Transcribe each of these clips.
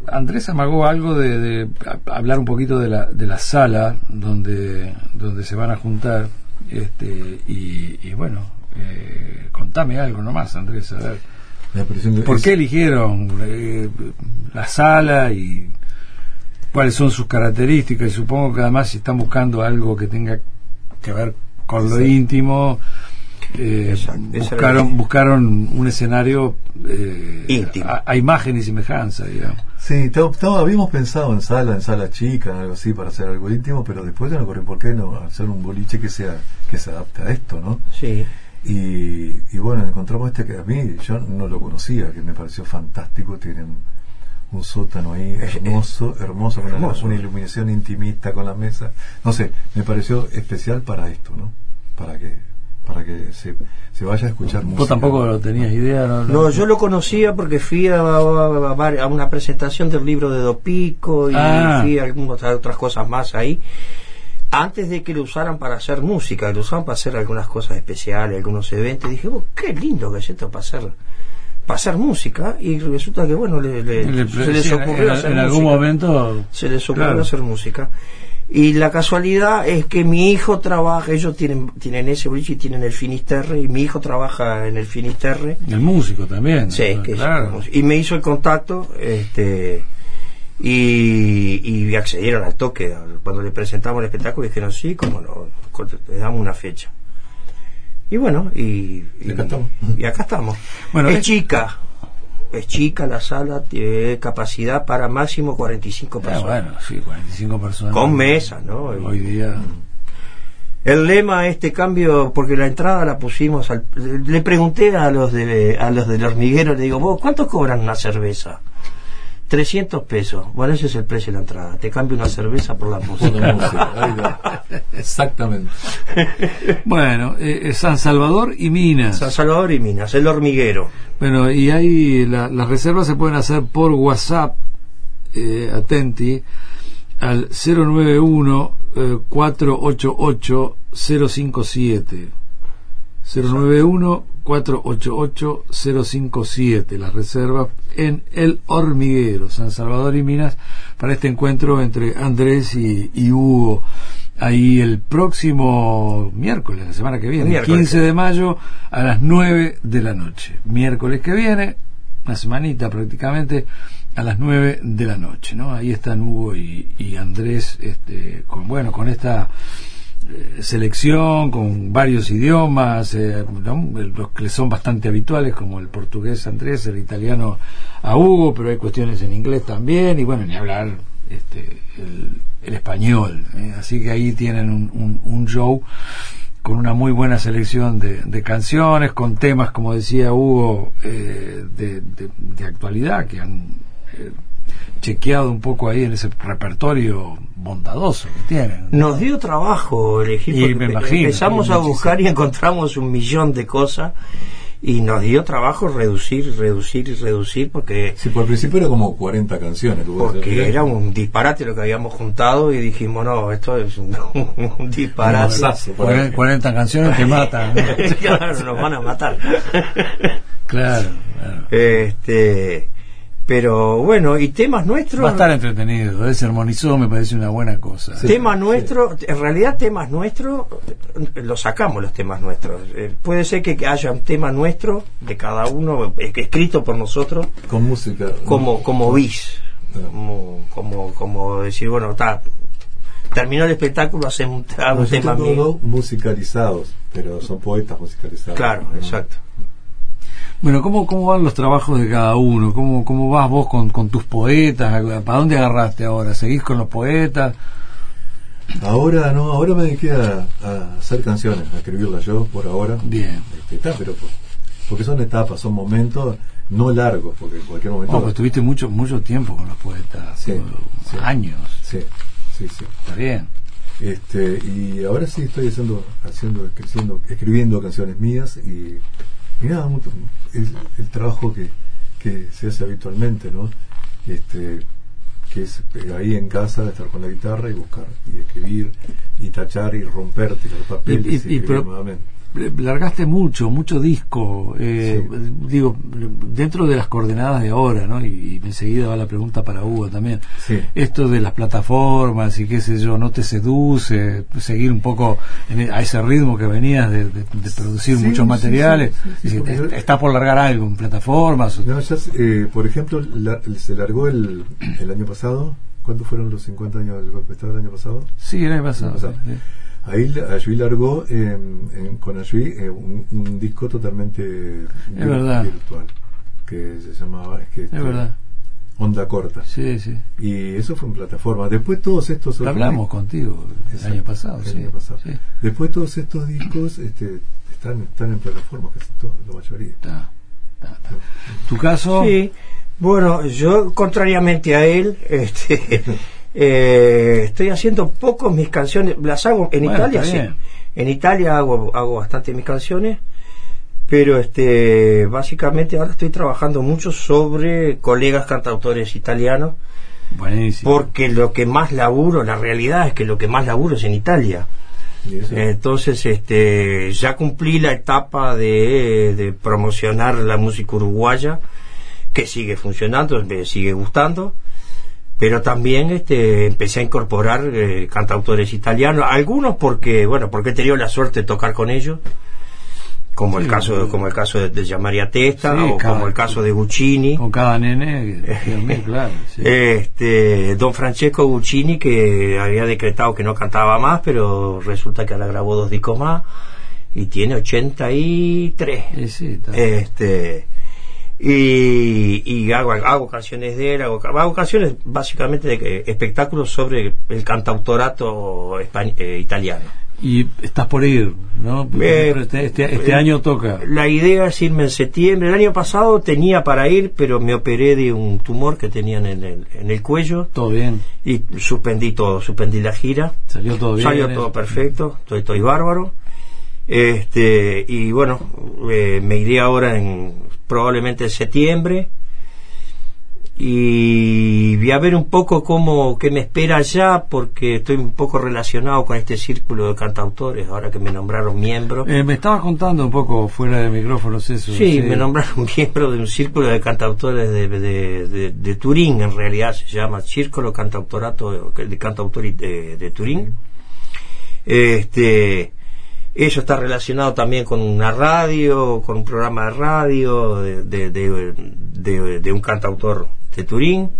Andrés amagó algo de hablar un poquito de la sala donde se van a juntar, y bueno, contame algo nomás, Andrés, a ver. ¿Por qué eligieron la sala y cuáles son sus características? Y supongo que además si están buscando algo que tenga que ver con lo íntimo, buscaron un escenario íntimo, a imagen y semejanza, digamos. Sí, habíamos pensado en sala chica, algo así, para hacer algo íntimo, pero después nos ocurrió, ¿por qué no hacer un boliche que se adapte a esto, ¿no? Sí. Y bueno, encontramos que a mí, yo no lo conocía, que me pareció fantástico. Tienen un sótano ahí hermoso, con una iluminación intimista con la mesa. No sé, me pareció especial para esto, ¿no? Para que se vaya a escuchar música. ¿Vos tampoco lo tenías idea? No, yo lo conocía porque fui a una presentación del libro de Dopico y fui a algunas otras cosas más ahí, antes de que lo usaran para hacer música. Lo usaban para hacer algunas cosas especiales, algunos eventos. Y dije, qué lindo que es esto para hacer música. Y resulta que bueno, se les ocurrió hacer música. En algún momento se les ocurrió hacer música. Y la casualidad es que mi hijo trabaja, ellos tienen ese boliche y tienen el Finisterre, y mi hijo trabaja en el Finisterre. El músico también. Sí, ¿no? que Claro. y me hizo el contacto, y accedieron al toque. Cuando le presentamos el espectáculo dijeron, sí, cómo no, le damos una fecha. Y bueno, y acá estamos. Bueno, es chica la sala, tiene capacidad para máximo 45 personas. Bueno, sí, 45 personas. Con mesa, ¿no? Hoy día. El lema, cambio, porque la entrada la pusimos le pregunté a los del hormiguero, le digo, ¿vos cuánto cobran una cerveza? 300 pesos. Bueno, ese es el precio de la entrada. Te cambio una cerveza por la música. Exactamente. Bueno, San Salvador y Minas. San Salvador y Minas, el hormiguero. Bueno, y ahí las reservas se pueden hacer por WhatsApp, atenti, al 091 488 057. 091 488 057, las reservas en El Hormiguero, San Salvador y Minas, para este encuentro entre Andrés y Hugo, ahí el próximo miércoles, la semana que viene, 15 de mayo a las 9 de la noche. Miércoles que viene, una semanita prácticamente, a las 9 de la noche, ¿no? Ahí están Hugo y Andrés, con esta selección, con varios idiomas, los que son bastante habituales, como el portugués a Andrés, el italiano a Hugo, pero hay cuestiones en inglés también, y bueno, ni hablar el español, así que ahí tienen un show con una muy buena selección de canciones, con temas, como decía Hugo, de actualidad, que han chequeado un poco ahí en ese repertorio bondadoso que tienen. Nos dio trabajo elegir, y me imagino, empezamos a buscar y encontramos 1.000.000 de cosas, y nos dio trabajo reducir, porque sí, por el principio era como 40 canciones, porque era un disparate lo que habíamos juntado, y dijimos, no, esto es un disparate. 40 canciones te matan, ¿no? Claro, nos van a matar. Claro. Pero bueno, y temas nuestros... Va a estar entretenido, ese armonizó, me parece una buena cosa. Sí, temas nuestros, en realidad temas nuestros, los sacamos los temas nuestros. Puede ser que haya un tema nuestro, de cada uno, escrito por nosotros. Con música. Como bis. Como decir, bueno, terminó el espectáculo, hacemos un tema mío. Todos musicalizados, pero son poetas musicalizados. Claro, ¿no? Exacto. Bueno, ¿cómo van los trabajos de cada uno? ¿Cómo vas vos con tus poetas? ¿Para dónde agarraste ahora? ¿Seguís con los poetas? Ahora no, ahora me dediqué a hacer canciones, a escribirlas yo por ahora. Bien. Pero porque son etapas, son momentos no largos, porque en cualquier momento... No, pues tuviste mucho tiempo con los poetas, sí. Años. Sí. Está bien. Y ahora sí estoy escribiendo canciones mías y nada, el trabajo que se hace habitualmente, ¿no? Que es ahí en casa, estar con la guitarra y buscar y escribir y tachar y romperte los papeles y escribir nuevamente. largaste mucho disco, digo, dentro de las coordenadas de ahora, ¿no? Y enseguida va la pregunta para Hugo también. Sí. Esto de las plataformas y qué sé yo, ¿no te seduce seguir un poco a ese ritmo que venías de producir muchos materiales? ¿Estás por largar algo en plataformas? No, ya, por ejemplo, se largó el año pasado. ¿Cuántos fueron los 50 años del golpe de Estado el año pasado? Sí, el año pasado. Sí. Ahí Ayuí largó con Ayuí un disco totalmente virtual que se llamaba es verdad. Onda Corta. Sí. Y eso fue en plataforma. Después todos estos hablamos contigo el año pasado. Sí. Después todos estos discos están en plataforma, casi todos, la mayoría. Está. ¿Tu caso? Sí. Bueno, yo contrariamente a él, estoy haciendo poco mis canciones, las hago en Italia, sí. En Italia hago bastante mis canciones, pero básicamente ahora estoy trabajando mucho sobre colegas cantautores italianos. Buenísimo. Porque lo que más laburo, la realidad es que lo que más laburo es en Italia. Entonces ya cumplí la etapa de promocionar la música uruguaya, que sigue funcionando, me sigue gustando, pero también empecé a incorporar cantautores italianos, algunos porque he tenido la suerte de tocar con ellos, como el caso de Gianmaria Testa, como el caso de Guccini, con cada nene claro, sí. Don Francesco Guccini, que había decretado que no cantaba más, pero resulta que ahora grabó 2 discos más y tiene 83. Y hago canciones de él, hago canciones básicamente de espectáculos sobre el cantautorato italiano. Y estás por ir, ¿no? Este año toca. La idea es irme en septiembre. El año pasado tenía para ir, pero me operé de un tumor que tenía en el cuello. Todo bien. Y suspendí la gira. Salió todo bien. Salió todo perfecto. Estoy bárbaro. Y bueno, me iré ahora probablemente en septiembre, y voy a ver un poco qué me espera allá, porque estoy un poco relacionado con este círculo de cantautores ahora que me nombraron miembro. Me estabas contando un poco fuera de micrófonos eso. Sí, me nombraron miembro de un círculo de cantautores de Turín, en realidad se llama Círculo Cantautorato de Cantautori de Turín. Eso está relacionado también con una radio, con un programa de radio de un cantautor de Turín.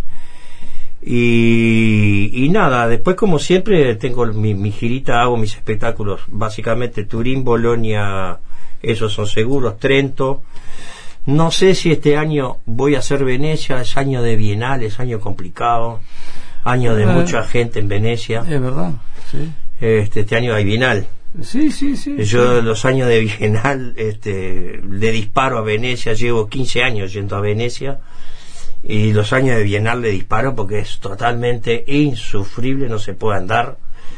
Y nada, después como siempre tengo mi girita, hago mis espectáculos, básicamente Turín, Bolonia, esos son seguros, Trento. No sé si este año voy a hacer Venecia, es año de Bienal, es año complicado, año de mucha gente en Venecia. Es verdad, sí. Este año hay Bienal. Sí. Yo los años de Bienal le disparo a Venecia, llevo 15 años yendo a Venecia, y los años de Bienal le disparo porque es totalmente insufrible, no se puede andar.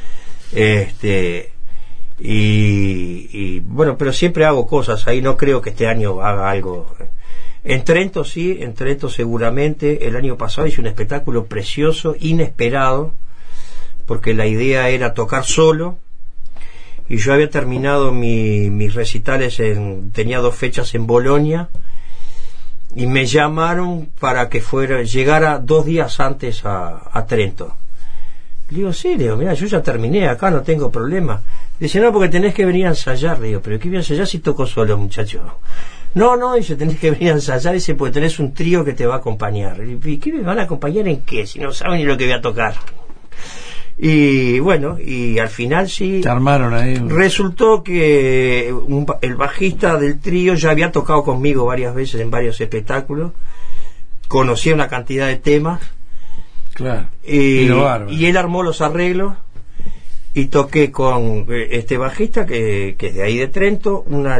Y bueno, pero siempre hago cosas ahí, no creo que este año haga algo. En Trento sí, en Trento seguramente. El año pasado hice un espectáculo precioso, inesperado, porque la idea era tocar solo. Y yo había terminado mis recitales, tenía 2 fechas en Bolonia, y me llamaron para que llegara 2 días antes a Trento. Le digo, sí, mira, yo ya terminé acá, no tengo problema. Dice, no, porque tenés que venir a ensayar. Le digo, pero ¿qué voy a ensayar si toco solo, muchacho? No, dice, tenés que venir a ensayar, dice, porque tenés un trío que te va a acompañar. ¿Y qué me van a acompañar en qué? Si no saben ni lo que voy a tocar. Y bueno, y al final sí. Te armaron ahí. Resultó que el bajista del trío ya había tocado conmigo varias veces en varios espectáculos. Conocía una cantidad de temas. Claro. Y él armó los arreglos. Y toqué con este bajista que es de ahí de Trento, una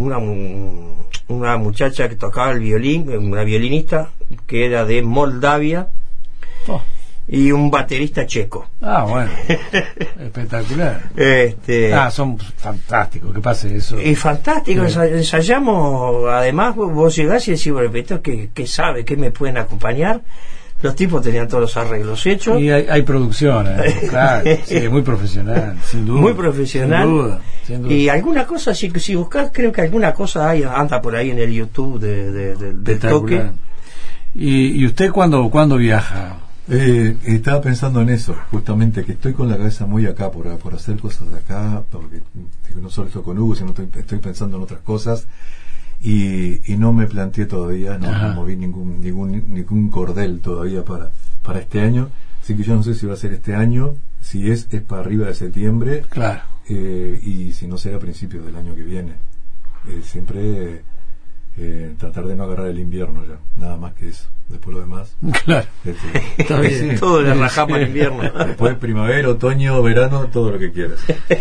muchacha que tocaba el violín, una violinista que era de Moldavia. Y un baterista checo. Bueno, espectacular. Son fantásticos, que pase eso. Y fantástico, ensayamos, además vos llegás y decís, bueno, ¿qué sabe? ¿Qué me pueden acompañar? Los tipos tenían todos los arreglos hechos. Y hay producción, claro, sí, muy profesional, sin duda. Muy profesional. Sin duda. Y alguna cosa, si buscás, creo que alguna cosa anda por ahí en el YouTube del toque. ¿Y usted cuándo viaja? Estaba pensando en eso, justamente, que estoy con la cabeza muy acá por hacer cosas de acá, porque no solo estoy con Hugo, sino estoy pensando en otras cosas. Y no me planteé todavía, no moví ningún cordel todavía para este año, así que yo no sé si va a ser este año, si es para arriba de septiembre, claro, y si no será a principios del año que viene. Siempre tratar de no agarrar el invierno ya, nada más que eso. Después lo demás, claro, está bien, todo le rajamos al invierno. Después primavera, otoño, verano, todo lo que quieras.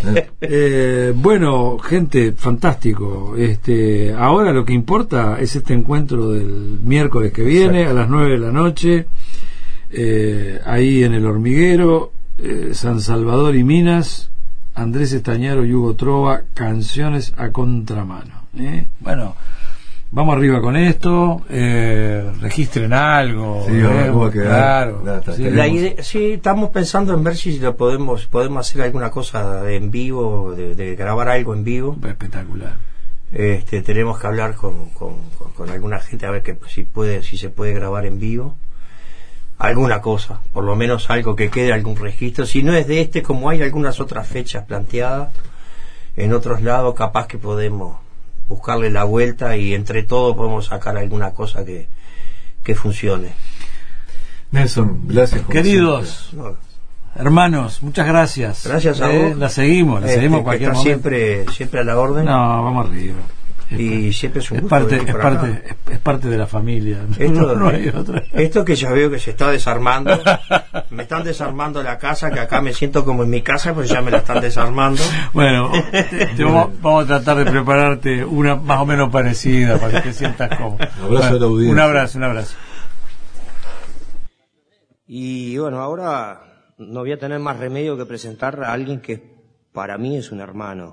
Bueno, gente, fantástico. Ahora lo que importa es este encuentro del miércoles que viene. Exacto. A las 9 de la noche, ahí en El Hormiguero, San Salvador y Minas, Andrés Estañaro y Hugo Trova, canciones a contramano. Bueno, vamos arriba con esto, registren algo. Sí, algo va a quedar. Claro. Sí, estamos pensando en ver si lo podemos hacer alguna cosa en vivo, de grabar algo en vivo. Espectacular. Tenemos que hablar con alguna gente a ver si se puede grabar en vivo. Alguna cosa, por lo menos algo que quede, algún registro. Si no es de como hay algunas otras fechas planteadas en otros lados, capaz que podemos buscarle la vuelta y entre todos podemos sacar alguna cosa que funcione. Nelson, gracias. Queridos hermanos, muchas gracias. Gracias a vos. La seguimos cualquier momento. Siempre a la orden. No, vamos arriba. Y siempre es un gusto. Es parte de la familia. No hay otra. Esto que ya veo que se está desarmando. Me están desarmando la casa, que acá me siento como en mi casa, pero ya me la están desarmando. Bueno, vamos a tratar de prepararte una más o menos parecida para que te sientas cómodo. Un abrazo a la audiencia. Un abrazo. Y bueno, ahora no voy a tener más remedio que presentar a alguien que para mí es un hermano.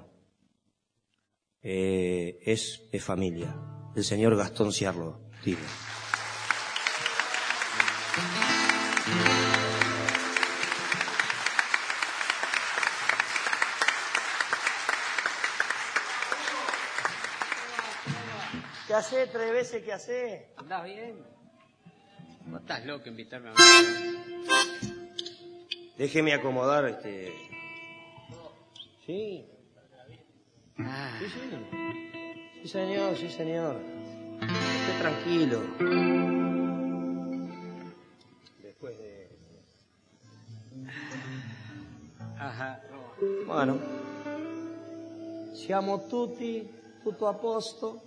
Es familia, el señor Gastón Ciarlo. ¿Qué hace 3 veces? ¿Qué hace? ¿Andás bien? ¿No estás loco invitarme a Déjeme acomodar ¿Sí? Ah. Sí. Sí, señor. Esté tranquilo. Después de... Ajá. Bueno. Siamo tutti, tutto a posto.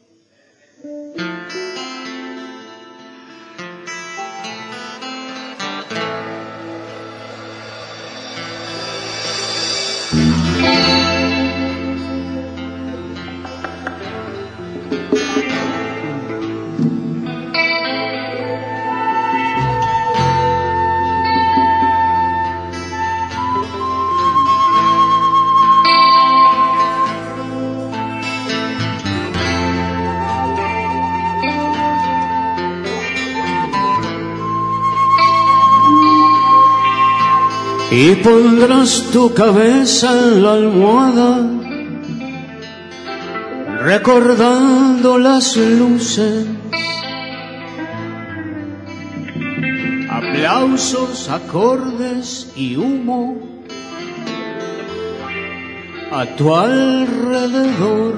Y pondrás tu cabeza en la almohada, recordando las luces, aplausos, acordes y humo a tu alrededor.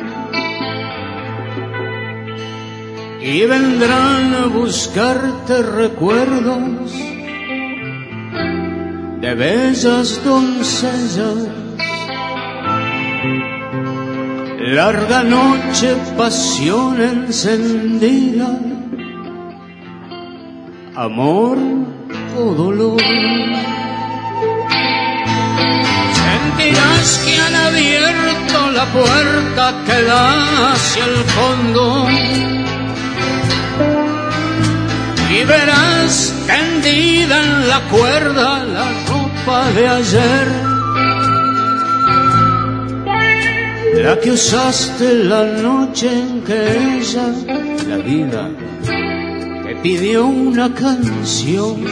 Y vendrán a buscarte recuerdos de bellas doncellas, larga noche, pasión encendida, amor o dolor. Sentirás que han abierto la puerta que da hacia el fondo y verás tendida en la cuerda la ropa de ayer, la que usaste la noche en que ella, la vida que pidió una canción,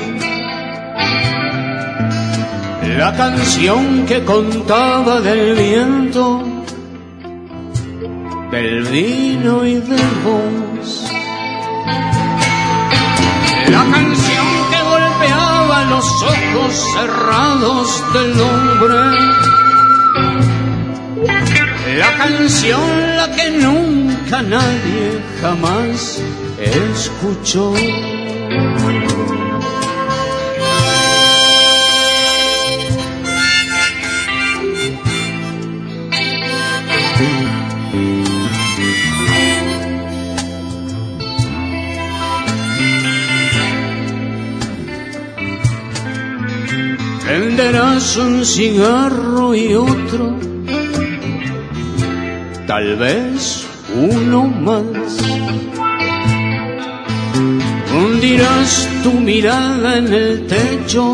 la canción que contaba del viento, del vino y de vos, la canción que golpeaba los ojos cerrados del hombre, la canción la que nunca nadie jamás escuchó. Venderás un cigarro y otro, tal vez uno más. Hundirás tu mirada en el techo,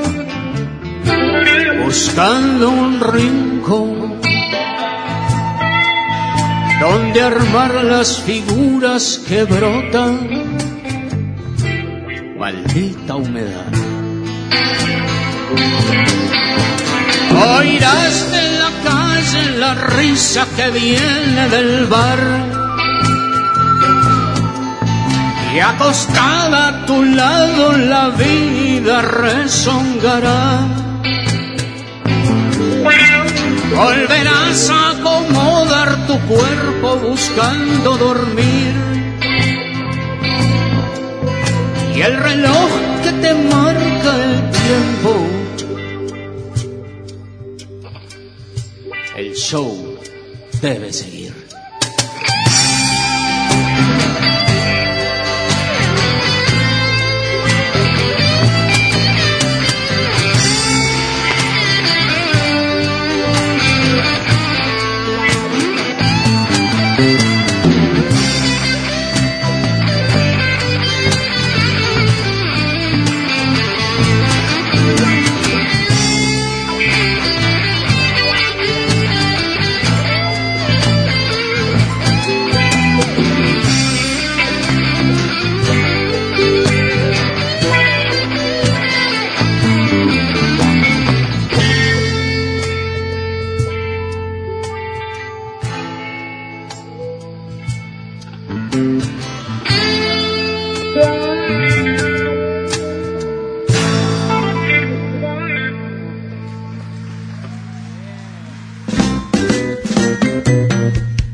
buscando un rincón donde armar las figuras que brotan. Maldita humedad. Oirás de la calle la risa que viene del bar, y acostada a tu lado la vida rezongará. Volverás a acomodar tu cuerpo buscando dormir, y el reloj que te marca el tiempo, el show debe seguir.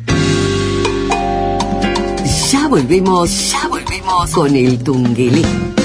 Ya volvemos con el Tunguelé.